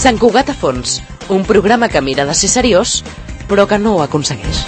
Sant Cugat a fons, un programa que mira de ser seriós, però que no ho aconsegueix.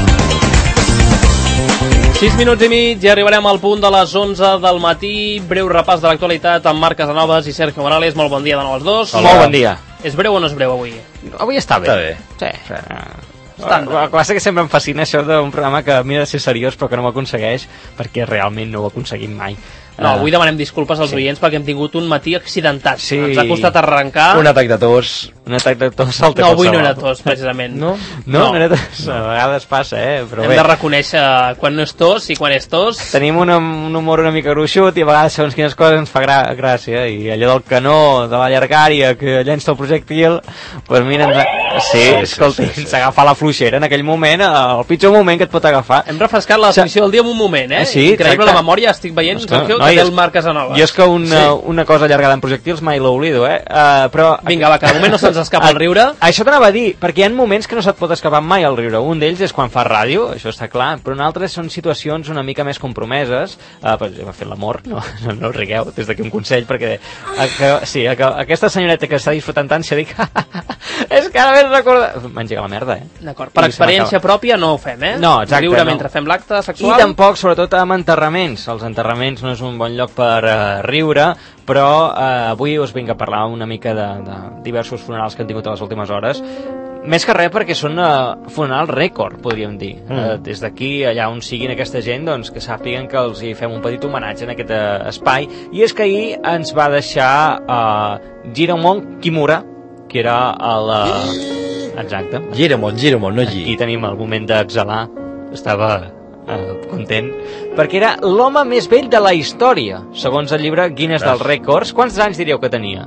6 minuts i mig i arribarem al punt de les 11 del matí. Breu repàs de l'actualitat amb Marc Casanovas i Sergio Morales. Molt bon dia de nou als dos. Molt bon dia. És breu o no és breu avui? Avui està bé. Està bé. Sí. El que passa que sempre em fascina això d'un programa que mira de ser seriós però que no ho aconsegueix, perquè realment no ho aconseguim mai. No, avui demanem disculpes als oients perquè hem tingut un matí accidentat. Sí. Ens ha costat arrencar. Un atac de tos. Un atac de tos al No, avui no era tos, precisament. No? No era tos. A vegades passa, però hem bé. de reconèixer quan no és tos i quan és tos. Tenim un humor una mica gruixut i a vegades segons quines coses ens fa gràcia. I allò del canó, de la llargària que llença el projectil, pues mira, sí, escolta, ens agafa la fluixera en aquell moment, el pitjor moment que et pot agafar. Hem refrescat la definició del dia en un moment, Sí, increïble exacte. la memòria, estic veient, Sergio, que té el Marc Casanovas. Jo és que una cosa allargada en projectils mai l'oblido, però... Vinga, va, que de moment no se'ns escapa el riure. Això t'anava a dir, perquè hi ha moments que no se't pot escapar mai el riure. Un d'ells és quan fas ràdio, això està clar, però en altres són situacions una mica més compromeses. Per exemple, fent l'amor, no rigueu, des d'aquí un consell, perquè aquesta senyoreta que està disfrutant tant, s'ha dit és que ara ben recorda... M'engega la merda, D'acord, per experiència pròpia no ho fem, No, exacte. Riure mentre fem l'acte sexual. I tampoc, sobretot, amb enterraments. Els enterraments no és un bon lloc per riure, però avui us vinc a parlar una mica de diversos funerals que han tingut a les últimes hores. Més que res perquè són funerals rècord, podríem dir. Des d'aquí, allà on siguin aquesta gent, doncs, que sàpiguen que els hi fem un petit homenatge en aquest espai. I és que ahir ens va deixar Giromon Kimura, que era Exacte. Giromon, no Gi. Aquí tenim el moment d'exhalar. Estava content, perquè era l'home més vell de la història, segons el llibre Guinness dels Rècords. Quants anys diríeu que tenia?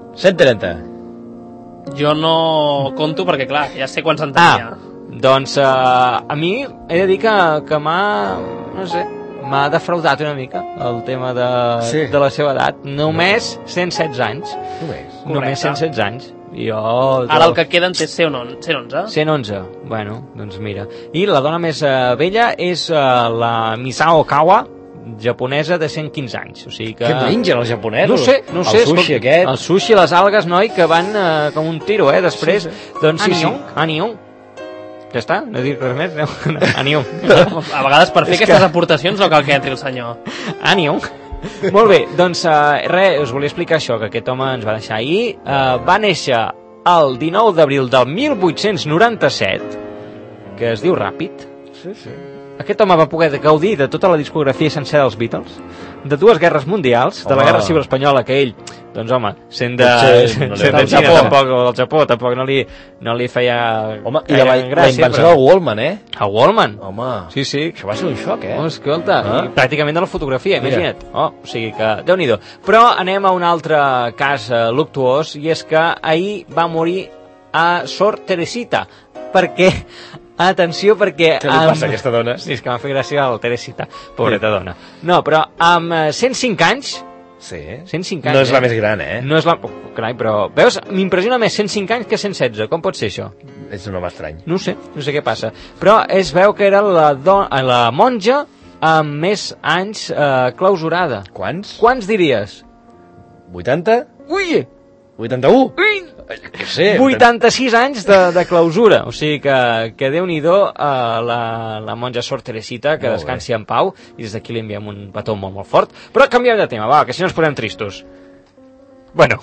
130. Jo no conto perquè, clar, ja sé quants en tenia. Doncs a mi he de dir que m'ha defraudat una mica el tema de la seva edat. Només 116 anys. Només 116 anys. Ara el que queda en té 111? 111, bueno, doncs mira. I la dona més vella és la Misao Kawa, japonesa de 115 anys. O sigui que... Què mengen els japonesos? No sé. El sushi aquest? El sushi, les algues, noi, que van com un tiro, després. Doncs sí. Anion. Ja està? No dic res més? Anion. A vegades per fer aquestes aportacions no cal que entri el senyor. Anion. Molt bé, doncs us volia explicar això, que aquest home ens va deixar ahir. Va néixer el 19 d'abril del 1897, que es diu ràpid. Sí. Aquest home va poder gaudir de tota la discografia sencera dels Beatles, de 2 guerres mundials, de la Guerra Civil Espanyola, que ell, doncs home, sent del Japó, tampoc no li feia... Home, i la invenció del Walkman, El Walkman? Home, sí. Això va ser un xoc, Escolta, pràcticament de la fotografia, imagina't. O sigui que, Déu-n'hi-do. Però anem a un altre cas luctuós, i és que ahir va morir a Sor Teresita, perquè... Atenció, perquè... Què li passa a aquesta dona? Sí, és que m'ha fet gràcia el Teresita, pobreta dona. No, però amb 105 anys... Sí. 105 anys, no és la més gran, No és la... Carai, però... Veus, m'impressiona més 105 anys que 116. Com pot ser això? És un home estrany. No sé què passa. Però es veu que era la monja amb més anys clausurada. Quants? Quants diries? 80? Ui! 81? Ui! Què sé? 86 anys de clausura. O sigui que Déu-n'hi-do la monja Sor Teresita, que descansi en pau, i des d'aquí li enviem un petó molt, molt fort. Però canviem de tema, va, que si no ens posem tristos. Bueno.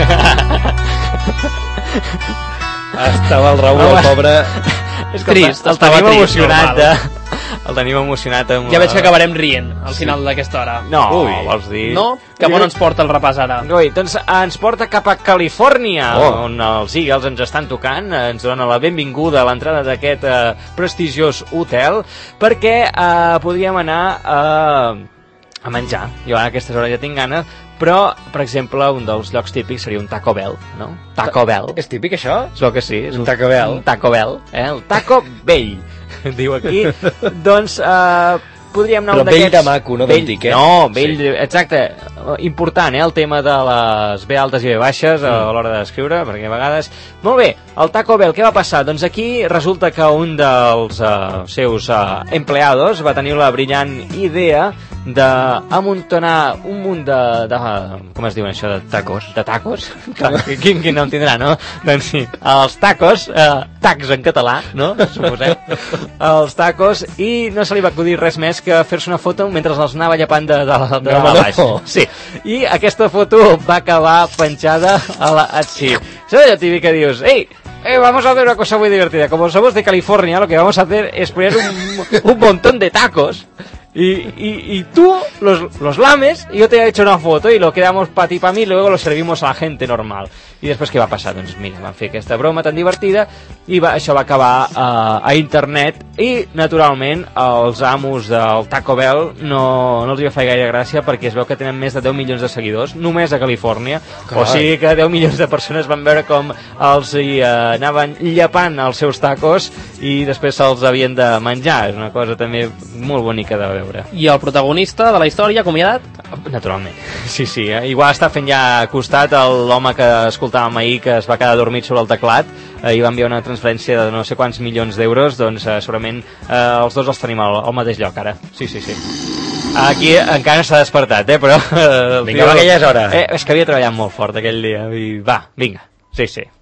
Estava el Raül, el pobre... Trist, el tenim emocionat. El tenim emocionat. Ja veig que acabarem rient al final d'aquesta hora. No, vols dir... No? Cap on ens porta el repàs ara? Ui, doncs ens porta cap a Califòrnia, on els Eagles ens estan tocant, ens donen la benvinguda a l'entrada d'aquest prestigiós hotel, perquè podríem anar a menjar. Jo a aquestes hores ja tinc ganes, però, per exemple, un dels llocs típics seria un Taco Bell, no? Taco Bell. És típic, això? Es veu que sí. És un Taco Bell. Un Taco Bell, el Taco Bell, diu aquí. Doncs podríem anar però vell de maco, no d'antic, No, vell, exacte. Important, el tema de les B altes i B baixes a l'hora d'escriure, perquè a vegades... Molt bé, el Taco Bell, què va passar? Doncs aquí resulta que un dels seus empleados va tenir la brillant idea d'amuntonar un munt de... Com es diuen això? De tacos. De tacos? Clar, quin no en tindrà, no? Doncs sí, els tacos, tacs en català, no? Suposem. Els tacos, i no se li va acudir res més que fer-se una foto mentre els anava llepant de baix. Sí, i aquesta foto va acabar penjada a la... Sí, saps allò típic que dius, ei, vamos a hacer una cosa muy divertida. Como somos de California, lo que vamos a hacer es poner un montón de tacos. Y tú los lames, y yo te he hecho una foto y lo quedamos para ti y para mí, y luego lo servimos a la gente normal. I després què va passar? Doncs mira, van fer aquesta broma tan divertida i això va acabar a internet, i naturalment els amos del Taco Bell no els va fer gaire gràcia, perquè es veu que tenen més de 10 milions de seguidors només a Califòrnia. Carai. O sigui que 10 milions de persones van veure com els anaven llepant els seus tacos i després se'ls havien de menjar. És una cosa també molt bonica de veure. I el protagonista de la història, acomiadat? Naturalment, sí. Igual està fent ja costat l'home que escoltàvem ahir, que es va quedar dormit sobre el teclat i va enviar una transferència de no sé quants milions d'euros. Doncs segurament els dos els tenim al mateix lloc ara. Sí. Aquí encara no s'ha despertat, però... Vinga, va, que ja és hora. És que havia treballat molt fort aquell dia i va, vinga, sí.